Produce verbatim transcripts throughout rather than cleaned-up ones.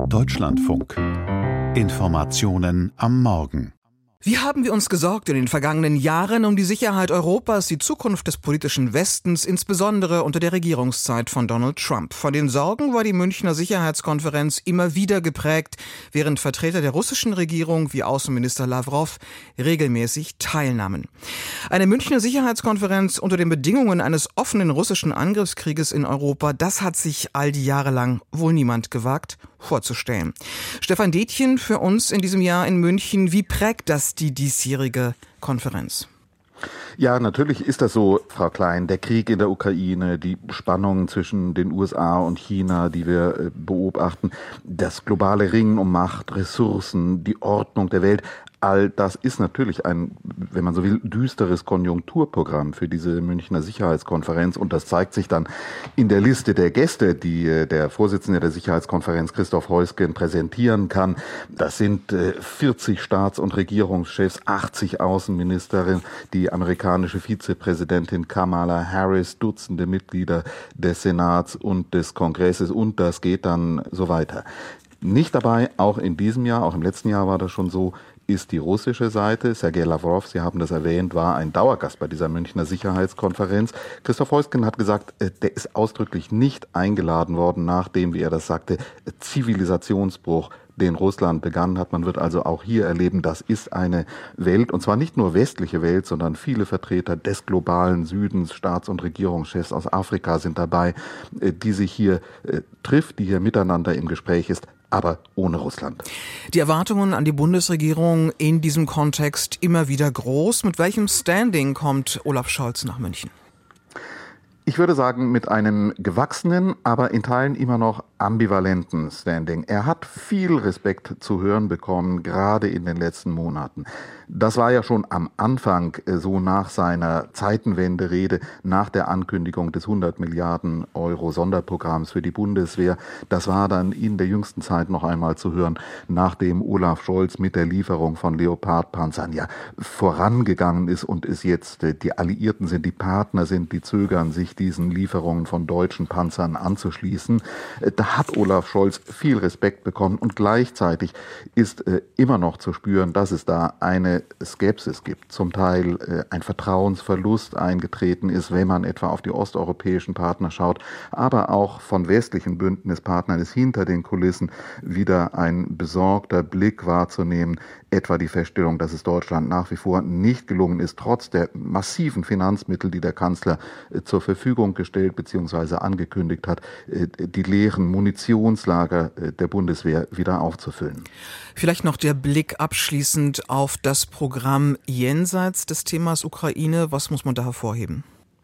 Deutschlandfunk. Informationen am Morgen. Wie haben wir uns gesorgt in den vergangenen Jahren um die Sicherheit Europas, die Zukunft des politischen Westens, insbesondere unter der Regierungszeit von Donald Trump? Von den Sorgen war die Münchner Sicherheitskonferenz immer wieder geprägt, während Vertreter der russischen Regierung wie Außenminister Lavrov regelmäßig teilnahmen. Eine Münchner Sicherheitskonferenz unter den Bedingungen eines offenen russischen Angriffskrieges in Europa, das hat sich all die Jahre lang wohl niemand gewagt vorzustellen. Stefan Detjen für uns in diesem Jahr in München. Wie prägt das die diesjährige Konferenz? Ja, natürlich ist das so, Frau Klein. Der Krieg in der Ukraine, die Spannungen zwischen den U S A und China, die wir beobachten, das globale Ringen um Macht, Ressourcen, die Ordnung der Welt, all das ist natürlich ein, wenn man so will, düsteres Konjunkturprogramm für diese Münchner Sicherheitskonferenz. Und das zeigt sich dann in der Liste der Gäste, die der Vorsitzende der Sicherheitskonferenz, Christoph Heusgen, präsentieren kann. Das sind vierzig Staats- und Regierungschefs, achtzig Außenministerinnen, die amerikanische Vizepräsidentin Kamala Harris, Dutzende Mitglieder des Senats und des Kongresses. Und das geht dann so weiter. Nicht dabei, auch in diesem Jahr, auch im letzten Jahr war das schon so, ist die russische Seite. Sergei Lavrov, Sie haben das erwähnt, war ein Dauergast bei dieser Münchner Sicherheitskonferenz. Christoph Heusgen hat gesagt, der ist ausdrücklich nicht eingeladen worden, nachdem, wie er das sagte, Zivilisationsbruch, den Russland begangen hat. Man wird also auch hier erleben, das ist eine Welt, und zwar nicht nur westliche Welt, sondern viele Vertreter des globalen Südens, Staats- und Regierungschefs aus Afrika sind dabei, die sich hier äh, trifft, die hier miteinander im Gespräch ist, aber ohne Russland. Die Erwartungen an die Bundesregierung in diesem Kontext immer wieder groß. Mit welchem Standing kommt Olaf Scholz nach München? Ich würde sagen, mit einem gewachsenen, aber in Teilen immer noch ambivalenten Standing. Er hat viel Respekt zu hören bekommen, gerade in den letzten Monaten. Das war ja schon am Anfang so nach seiner Zeitenwende-Rede, nach der Ankündigung des hundert Milliarden Euro Sonderprogramms für die Bundeswehr. Das war dann in der jüngsten Zeit noch einmal zu hören, nachdem Olaf Scholz mit der Lieferung von Leopard-Panzern ja vorangegangen ist und es jetzt die Alliierten sind, die Partner sind, die zögern, sich diesen Lieferungen von deutschen Panzern anzuschließen. Da hat Olaf Scholz viel Respekt bekommen, und gleichzeitig ist äh, immer noch zu spüren, dass es da eine Skepsis gibt, zum Teil äh, ein Vertrauensverlust eingetreten ist, wenn man etwa auf die osteuropäischen Partner schaut, aber auch von westlichen Bündnispartnern ist hinter den Kulissen wieder ein besorgter Blick wahrzunehmen, etwa die Feststellung, dass es Deutschland nach wie vor nicht gelungen ist, trotz der massiven Finanzmittel, die der Kanzler äh, zur Verfügung gestellt bzw. angekündigt hat, äh, die leeren Munitionslager der Bundeswehr wieder aufzufüllen. Vielleicht noch der Blick abschließend auf das Programm jenseits des Themas Ukraine. Was muss man da hervorheben?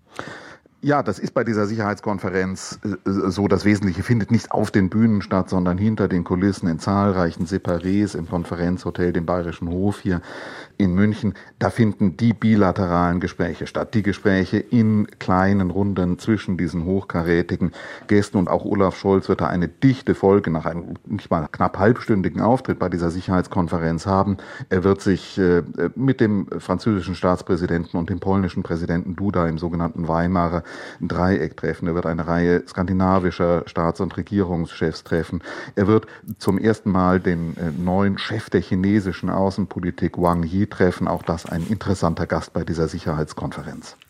Ja, das ist bei dieser Sicherheitskonferenz so. Das Wesentliche findet nicht auf den Bühnen statt, sondern hinter den Kulissen in zahlreichen Separés im Konferenzhotel, dem Bayerischen Hof hier in München. Da finden die bilateralen Gespräche statt. Die Gespräche in kleinen Runden zwischen diesen hochkarätigen Gästen. Und auch Olaf Scholz wird da eine dichte Folge nach einem nicht mal knapp halbstündigen Auftritt bei dieser Sicherheitskonferenz haben. Er wird sich äh, mit dem französischen Staatspräsidenten und dem polnischen Präsidenten Duda im sogenannten Weimarer Dreieck treffen. Er wird eine Reihe skandinavischer Staats- und Regierungschefs treffen. Er wird zum ersten Mal den äh, neuen Chef der chinesischen Außenpolitik, Wang Yi, treffen. Auch das ein interessanter Gast bei dieser Sicherheitskonferenz.